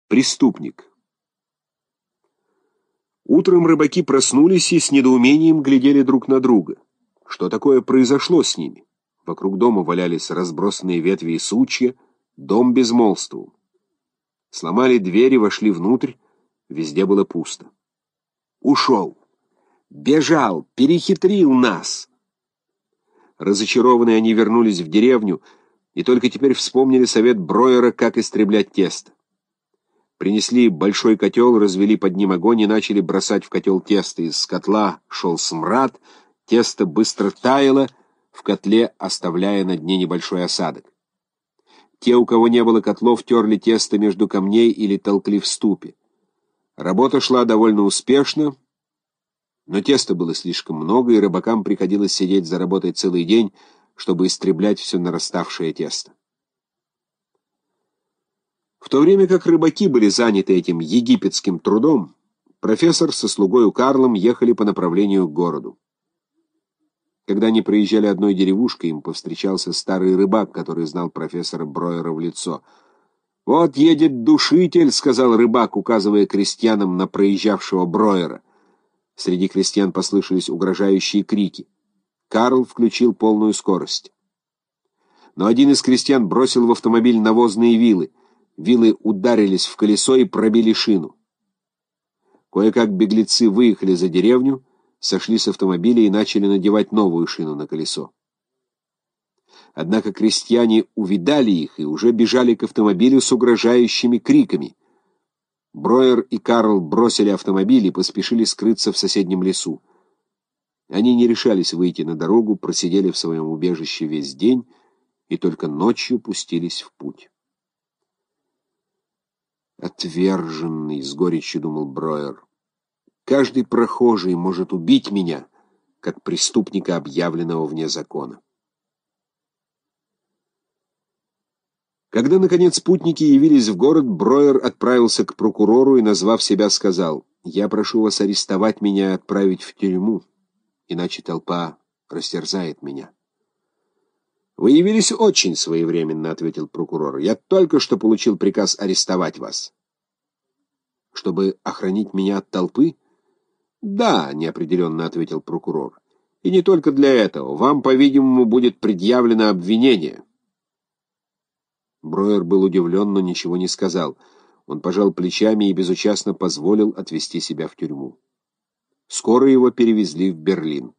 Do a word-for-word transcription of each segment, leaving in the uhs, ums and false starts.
Преступник. Утром рыбаки проснулись и с недоумением глядели друг на друга. Что такое произошло с ними? Вокруг дома валялись разбросанные ветви и сучья, дом безмолвствовал. Сломали двери, вошли внутрь, везде было пусто. Ушел, бежал, перехитрил нас. Разочарованные они вернулись в деревню и только теперь вспомнили совет Броера, как истреблять тесто. Принесли большой котел, развели под ним огонь и начали бросать в котел тесто. Из котла шел смрад, тесто быстро таяло, в котле оставляя на дне небольшой осадок. Те, у кого не было котлов, терли тесто между камней или толкли в ступе. Работа шла довольно успешно, но теста было слишком много, и рыбакам приходилось сидеть за работой целый день, чтобы истреблять все нараставшее тесто. В то время как рыбаки были заняты этим египетским трудом, профессор со слугою Карлом ехали по направлению к городу. Когда они проезжали одной деревушкой, им повстречался старый рыбак, который знал профессора Броера в лицо. «Вот едет душитель», — сказал рыбак, указывая крестьянам на проезжавшего Броера. Среди крестьян послышались угрожающие крики. Карл включил полную скорость. Но один из крестьян бросил в автомобиль навозные вилы. Вилы ударились в колесо и пробили шину. Кое-как беглецы выехали за деревню, сошли с автомобиля и начали надевать новую шину на колесо. Однако крестьяне увидали их и уже бежали к автомобилю с угрожающими криками. Броер и Карл бросили автомобиль и поспешили скрыться в соседнем лесу. Они не решались выйти на дорогу, просидели в своем убежище весь день и только ночью пустились в путь. «Отверженный», — с горечью думал Броер. «Каждый прохожий может убить меня, как преступника, объявленного вне закона». Когда, наконец, путники явились в город, Броер отправился к прокурору и, назвав себя, сказал: «Я прошу вас арестовать меня и отправить в тюрьму, иначе толпа растерзает меня». «Вы явились очень своевременно», — ответил прокурор. «Я только что получил приказ арестовать вас». «Чтобы охранить меня от толпы?» «Да», — неопределенно ответил прокурор. «И не только для этого. Вам, по-видимому, будет предъявлено обвинение». Броер был удивлен, но ничего не сказал. Он пожал плечами и безучастно позволил отвезти себя в тюрьму. Скоро его перевезли в Берлин.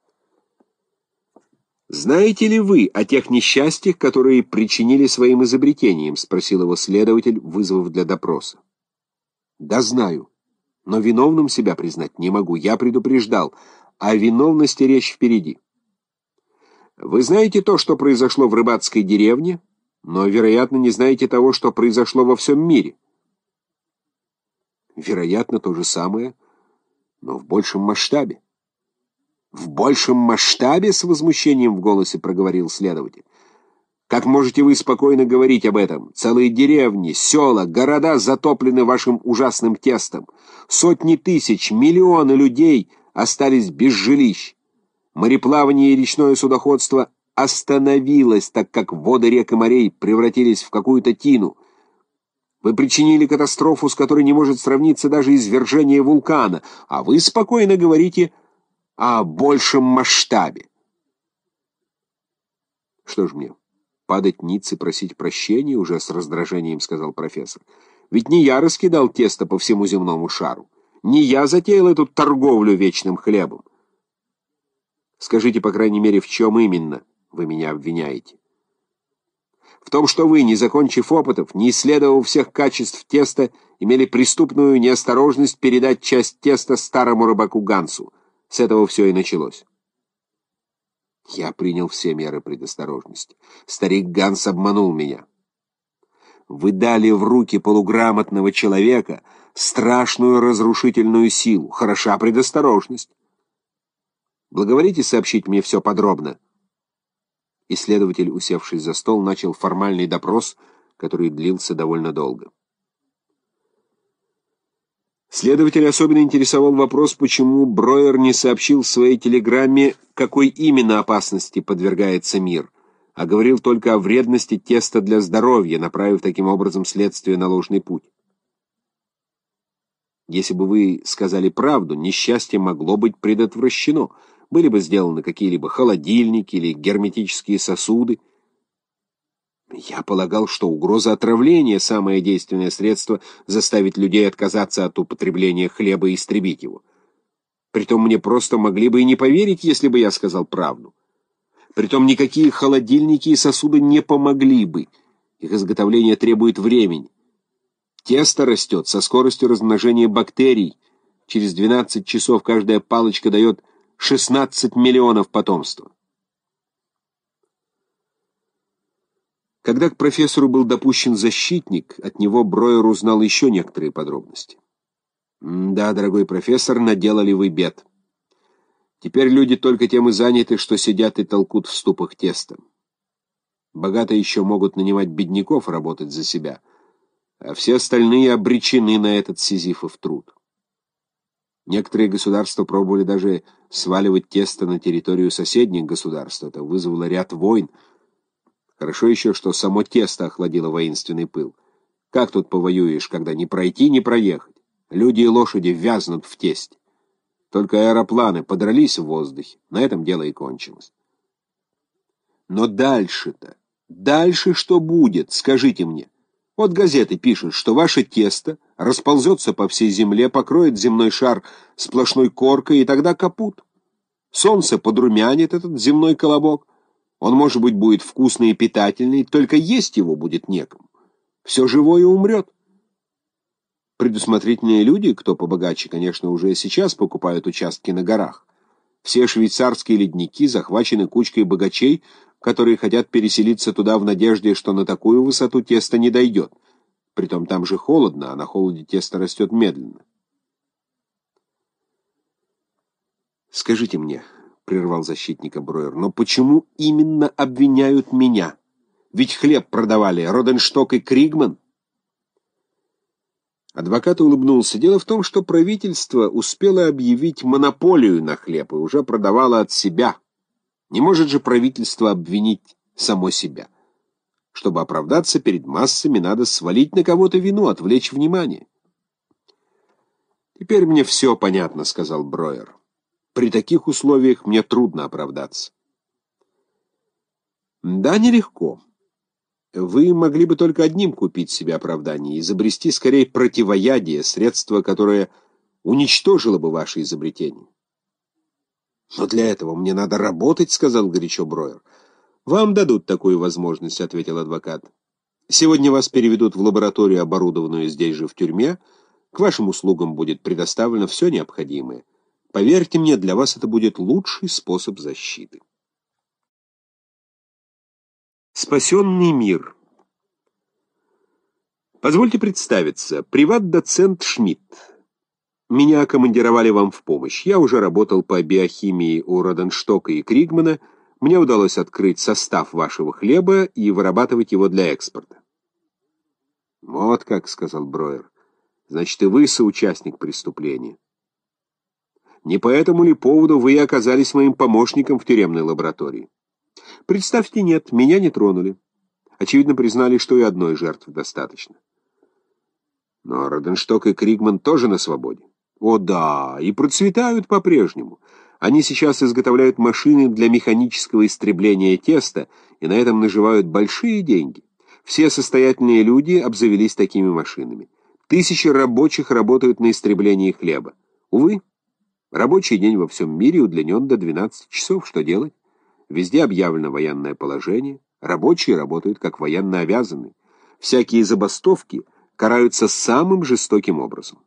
«Знаете ли вы о тех несчастьях, которые причинили своим изобретением?» — спросил его следователь, вызвав для допроса. «Да, знаю. Но виновным себя признать не могу. Я предупреждал. О виновности речь впереди. Вы знаете то, что произошло в рыбацкой деревне, но, вероятно, не знаете того, что произошло во всем мире». «Вероятно, то же самое, но в большем масштабе». «В большем масштабе?» — с возмущением в голосе проговорил следователь. «Как можете вы спокойно говорить об этом? Целые деревни, села, города затоплены вашим ужасным тестом. Сотни тысяч, миллионы людей остались без жилищ. Мореплавание и речное судоходство остановилось, так как воды рек и морей превратились в какую-то тину. Вы причинили катастрофу, с которой не может сравниться даже извержение вулкана, а вы спокойно говорите о большем масштабе». «Что ж мне, падать ниц и просить прощения?» — уже с раздражением сказал профессор. «Ведь не я раскидал тесто по всему земному шару, не я затеял эту торговлю вечным хлебом. Скажите, по крайней мере, в чем именно вы меня обвиняете? В том, что вы, не закончив опытов, не исследовав всех качеств теста, имели преступную неосторожность передать часть теста старому рыбаку Гансу. С этого все и началось». «Я принял все меры предосторожности. Старик Ганс обманул меня». «Вы дали в руки полуграмотного человека страшную разрушительную силу. Хороша предосторожность. Благоволите сообщить мне все подробно». Исследователь, усевшись за стол, начал формальный допрос, который длился довольно долго. Следователь особенно интересовал вопрос, почему Броер не сообщил в своей телеграмме, какой именно опасности подвергается мир, а говорил только о вредности теста для здоровья, направив таким образом следствие на ложный путь. Если бы вы сказали правду, несчастье могло быть предотвращено. Были бы сделаны какие-либо холодильники или герметические сосуды. Я полагал, что угроза отравления — самое действенное средство заставить людей отказаться от употребления хлеба и истребить его. Притом мне просто могли бы и не поверить, если бы я сказал правду. Притом никакие холодильники и сосуды не помогли бы. Их изготовление требует времени. Тесто растет со скоростью размножения бактерий. Через двенадцать часов каждая палочка дает шестнадцать миллионов потомства. Когда к профессору был допущен защитник, от него Бройер узнал еще некоторые подробности. «Да, дорогой профессор, наделали вы бед. Теперь люди только тем и заняты, что сидят и толкут в ступах теста. Богатые еще могут нанимать бедняков работать за себя, а все остальные обречены на этот сизифов труд. Некоторые государства пробовали даже сваливать тесто на территорию соседних государств. Это вызвало ряд войн. Хорошо еще, что само тесто охладило воинственный пыл. Как тут повоюешь, когда ни пройти, ни проехать? Люди и лошади вязнут в тесте. Только аэропланы подрались в воздухе. На этом дело и кончилось. Но дальше-то, дальше что будет, скажите мне? Вот газеты пишут, что ваше тесто расползется по всей земле, покроет земной шар сплошной коркой, и тогда капут. Солнце подрумянит этот земной колобок. Он, может быть, будет вкусный и питательный, только есть его будет некому. Все живое умрет. Предусмотрительные люди, кто побогаче, конечно, уже сейчас покупают участки на горах. Все швейцарские ледники захвачены кучкой богачей, которые хотят переселиться туда в надежде, что на такую высоту тесто не дойдет. Притом там же холодно, а на холоде тесто растет медленно. «Скажите мне», — прервал защитника Бройер, — «но почему именно обвиняют меня? Ведь хлеб продавали Роденшток и Кригман». Адвокат улыбнулся. Дело в том, что правительство успело объявить монополию на хлеб и уже продавало от себя. Не может же правительство обвинить само себя. Чтобы оправдаться перед массами, надо свалить на кого-то вину, отвлечь внимание. «Теперь мне все понятно», — сказал Бройер. «При таких условиях мне трудно оправдаться». «Да, нелегко. Вы могли бы только одним купить себе оправдание, изобрести скорее противоядие, средство, которое уничтожило бы ваше изобретение». «Но для этого мне надо работать», — сказал горячо Бройер. «Вам дадут такую возможность», — ответил адвокат. «Сегодня вас переведут в лабораторию, оборудованную здесь же в тюрьме. К вашим услугам будет предоставлено все необходимое. Поверьте мне, для вас это будет лучший способ защиты». Спасенный мир. Позвольте представиться. Приват-доцент Шмидт. Меня командировали вам в помощь. Я уже работал по биохимии у Роденштока и Кригмана. Мне удалось открыть состав вашего хлеба и вырабатывать его для экспорта. «Вот как», — сказал Бройер. «Значит, и вы соучастник преступления. Не по этому ли поводу вы и оказались моим помощником в тюремной лаборатории?» «Представьте, нет, меня не тронули. Очевидно, признали, что и одной жертвы достаточно». «Но Роденшток и Кригман тоже на свободе». «О да, и процветают по-прежнему. Они сейчас изготовляют машины для механического истребления теста, и на этом наживают большие деньги. Все состоятельные люди обзавелись такими машинами. Тысячи рабочих работают на истреблении хлеба. Увы, рабочий день во всем мире удлинен до двенадцати часов. Что делать? Везде объявлено военное положение. Рабочие работают как военно обязанные. Всякие забастовки караются самым жестоким образом».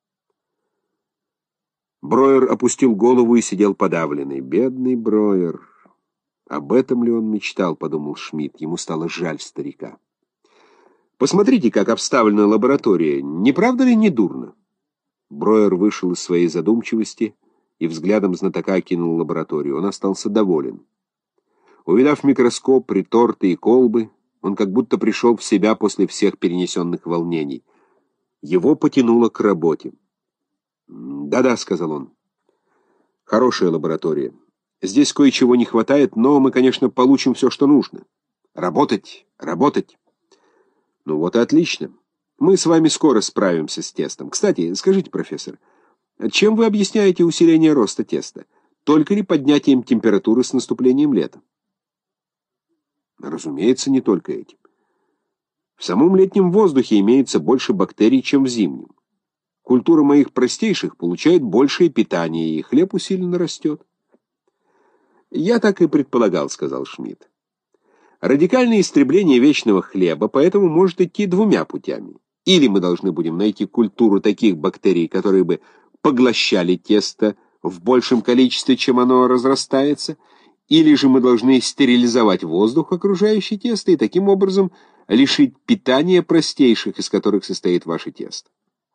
Бройер опустил голову и сидел подавленный. «Бедный Бройер! Об этом ли он мечтал?» — подумал Шмидт. Ему стало жаль старика. «Посмотрите, как обставлена лаборатория. Не правда ли не дурно?» Бройер вышел из своей задумчивости и взглядом знатока окинул лабораторию. Он остался доволен. Увидав микроскоп, реторты и колбы, он как будто пришел в себя после всех перенесенных волнений. Его потянуло к работе. «Да-да», — сказал он, — «хорошая лаборатория. Здесь кое-чего не хватает, но мы, конечно, получим все, что нужно. Работать, работать». «Ну вот и отлично. Мы с вами скоро справимся с тестом. Кстати, скажите, профессор, чем вы объясняете усиление роста теста? Только ли поднятием температуры с наступлением лета? Разумеется, не только этим. В самом летнем воздухе имеется больше бактерий, чем в зимнем. Культура моих простейших получает большее питание, и хлеб усиленно растет. «Я так и предполагал», — сказал Шмидт. «Радикальное истребление вечного хлеба поэтому может идти двумя путями. Или мы должны будем найти культуру таких бактерий, которые бы поглощали тесто в большем количестве, чем оно разрастается, или же мы должны стерилизовать воздух, окружающий тесто, и таким образом лишить питания простейших, из которых состоит ваше тесто».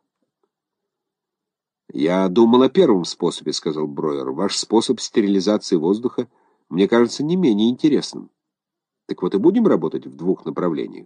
«Я думал о первом способе», — сказал Броер. «Ваш способ стерилизации воздуха мне кажется не менее интересным. Так вот и будем работать в двух направлениях».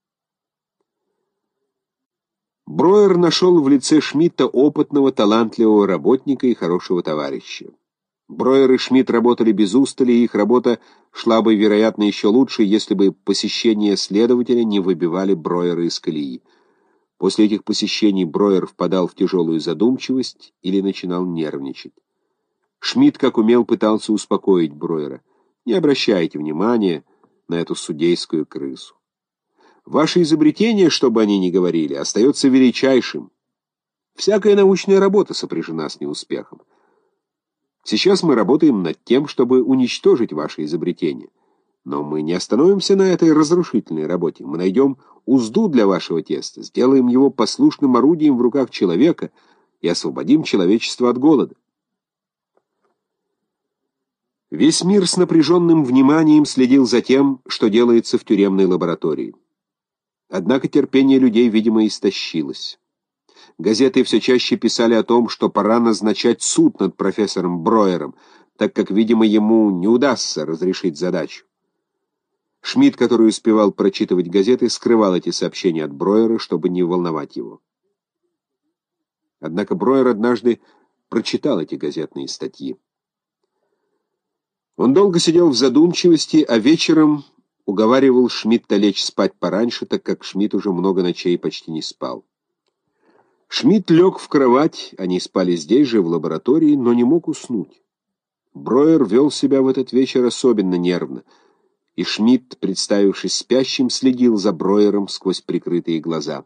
Броер нашел в лице Шмидта опытного, талантливого работника и хорошего товарища. Броер и Шмидт работали без устали, и их работа шла бы, вероятно, еще лучше, если бы посещения следователя не выбивали Броера из колеи. После этих посещений Броер впадал в тяжелую задумчивость или начинал нервничать. Шмидт, как умел, пытался успокоить Броера. «Не обращайте внимания на эту судейскую крысу. Ваше изобретение, что бы они ни говорили, остается величайшим. Всякая научная работа сопряжена с неуспехом. Сейчас мы работаем над тем, чтобы уничтожить ваше изобретение. Но мы не остановимся на этой разрушительной работе. Мы найдем узду для вашего теста, сделаем его послушным орудием в руках человека и освободим человечество от голода». Весь мир с напряженным вниманием следил за тем, что делается в тюремной лаборатории. Однако терпение людей, видимо, истощилось. Газеты все чаще писали о том, что пора назначать суд над профессором Броером, так как, видимо, ему не удастся разрешить задачу. Шмидт, который успевал прочитывать газеты, скрывал эти сообщения от Броера, чтобы не волновать его. Однако Броер однажды прочитал эти газетные статьи. Он долго сидел в задумчивости, а вечером уговаривал Шмидта лечь спать пораньше, так как Шмидт уже много ночей почти не спал. Шмидт лег в кровать, они спали здесь же, в лаборатории, но не мог уснуть. Броер вел себя в этот вечер особенно нервно, и Шмидт, представившись спящим, следил за Броером сквозь прикрытые глаза.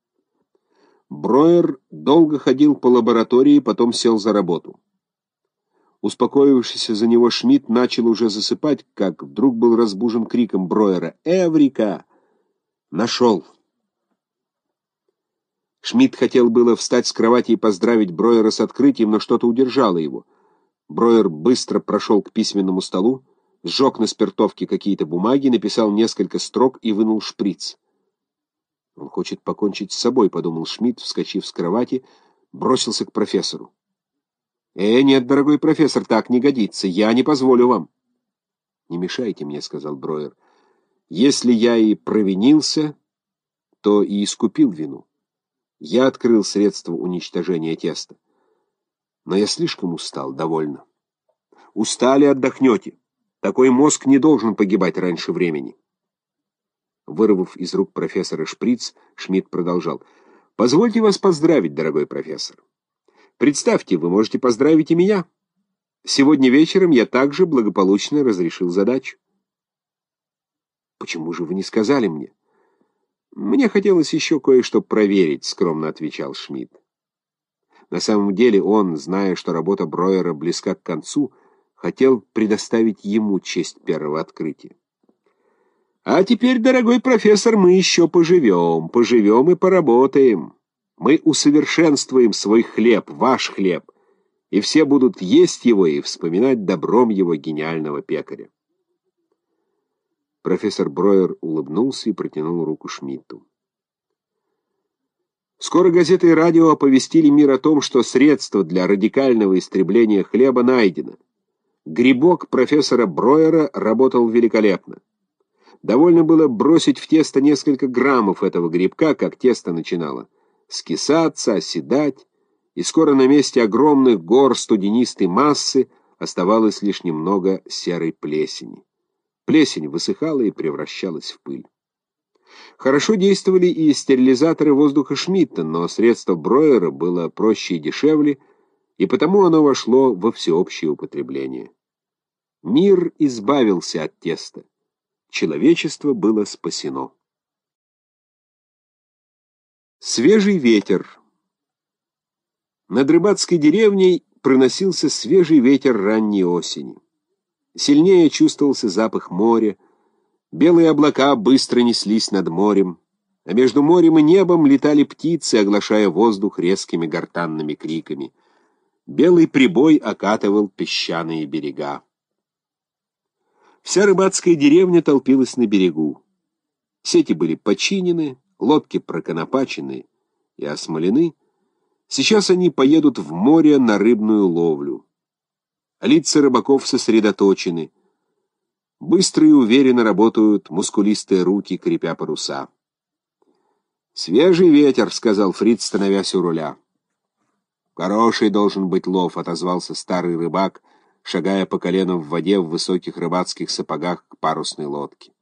Броер долго ходил по лаборатории, потом сел за работу. Успокоившийся за него Шмидт начал уже засыпать, как вдруг был разбужен криком Броера: «Эврика! Нашел!» Шмидт хотел было встать с кровати и поздравить Броера с открытием, но что-то удержало его. Броер быстро прошел к письменному столу, сжег на спиртовке какие-то бумаги, написал несколько строк и вынул шприц. «Он хочет покончить с собой», — подумал Шмидт, вскочив с кровати, бросился к профессору. «Э, нет, дорогой профессор, так не годится. Я не позволю вам». «Не мешайте мне», — сказал Броер. «Если я и провинился, то и искупил вину. Я открыл средство уничтожения теста. Но я слишком устал, довольно. Устали, отдохнете. Такой мозг не должен погибать раньше времени». Вырвав из рук профессора шприц, Шмидт продолжал. «Позвольте вас поздравить, дорогой профессор. Представьте, вы можете поздравить и меня. Сегодня вечером я также благополучно разрешил задачу». «Почему же вы не сказали мне?» «Мне хотелось еще кое-что проверить», — скромно отвечал Шмидт. На самом деле он, зная, что работа Броера близка к концу, хотел предоставить ему честь первого открытия. «А теперь, дорогой профессор, мы еще поживем, поживем и поработаем. Мы усовершенствуем свой хлеб, ваш хлеб, и все будут есть его и вспоминать добром его гениального пекаря». Профессор Броер улыбнулся и протянул руку Шмидту. Скоро газеты и радио оповестили мир о том, что средство для радикального истребления хлеба найдено. Грибок профессора Броера работал великолепно. Довольно было бросить в тесто несколько граммов этого грибка, как тесто начинало скисаться, оседать, и скоро на месте огромных гор студенистой массы оставалось лишь немного серой плесени. Плесень высыхала и превращалась в пыль. Хорошо действовали и стерилизаторы воздуха Шмидта, но средство Броера было проще и дешевле, и потому оно вошло во всеобщее употребление. Мир избавился от теста. Человечество было спасено. Свежий ветер. Над рыбацкой деревней проносился свежий ветер ранней осени. Сильнее чувствовался запах моря, белые облака быстро неслись над морем, а между морем и небом летали птицы, оглашая воздух резкими гортанными криками. Белый прибой окатывал песчаные берега. Вся рыбацкая деревня толпилась на берегу. Сети были починены, лодки проконопачены и осмолены. Сейчас они поедут в море на рыбную ловлю. Лица рыбаков сосредоточены. Быстро и уверенно работают мускулистые руки, крепя паруса. «Свежий ветер», — сказал Фриц, становясь у руля. «Хороший должен быть лов», — отозвался старый рыбак, шагая по колено в воде в высоких рыбацких сапогах к парусной лодке.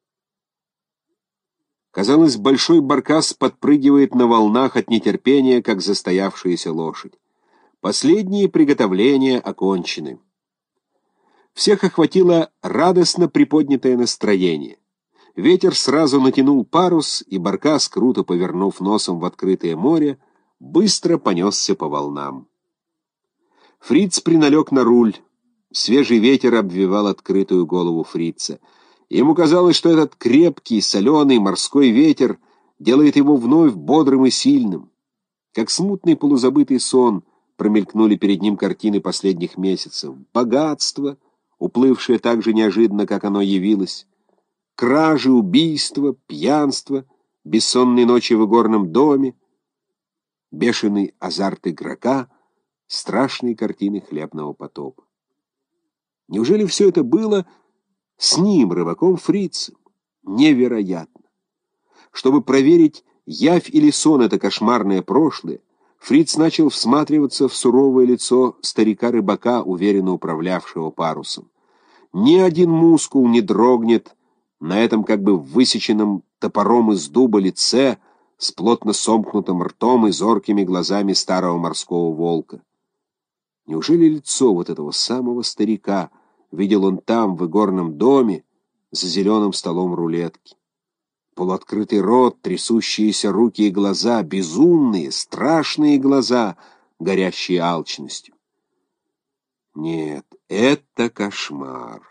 Казалось, большой баркас подпрыгивает на волнах от нетерпения, как застоявшаяся лошадь. Последние приготовления окончены. Всех охватило радостно приподнятое настроение. Ветер сразу натянул парус, и баркас, круто повернув носом в открытое море, быстро понесся по волнам. Фриц приналег на руль. Свежий ветер обвивал открытую голову Фрица. Ему казалось, что этот крепкий, соленый морской ветер делает его вновь бодрым и сильным. Как смутный полузабытый сон промелькнули перед ним картины последних месяцев. Богатство, уплывшее так же неожиданно, как оно явилось, кражи, убийства, пьянство, бессонные ночи в игорном доме, бешеный азарт игрока, страшные картины хлебного потопа. Неужели все это было с ним, рыбаком Фрицем? Невероятно! Чтобы проверить, явь или сон это кошмарное прошлое, Фриц начал всматриваться в суровое лицо старика-рыбака, уверенно управлявшего парусом. Ни один мускул не дрогнет на этом как бы высеченном топором из дуба лице с плотно сомкнутым ртом и зоркими глазами старого морского волка. Неужели лицо вот этого самого старика видел он там, в игорном доме, за зеленым столом рулетки? Полуоткрытый рот, трясущиеся руки и глаза, безумные, страшные глаза, горящие алчностью. Нет, это кошмар.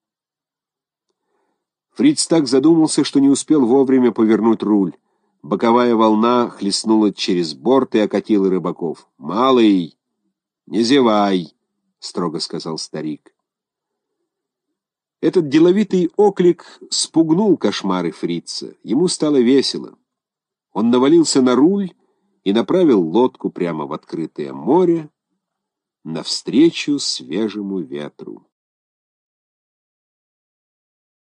Фриц так задумался, что не успел вовремя повернуть руль. Боковая волна хлестнула через борт и окатила рыбаков. «Малый, не зевай!» — строго сказал старик. Этот деловитый оклик спугнул кошмары Фрица. Ему стало весело. Он навалился на руль и направил лодку прямо в открытое море навстречу свежему ветру.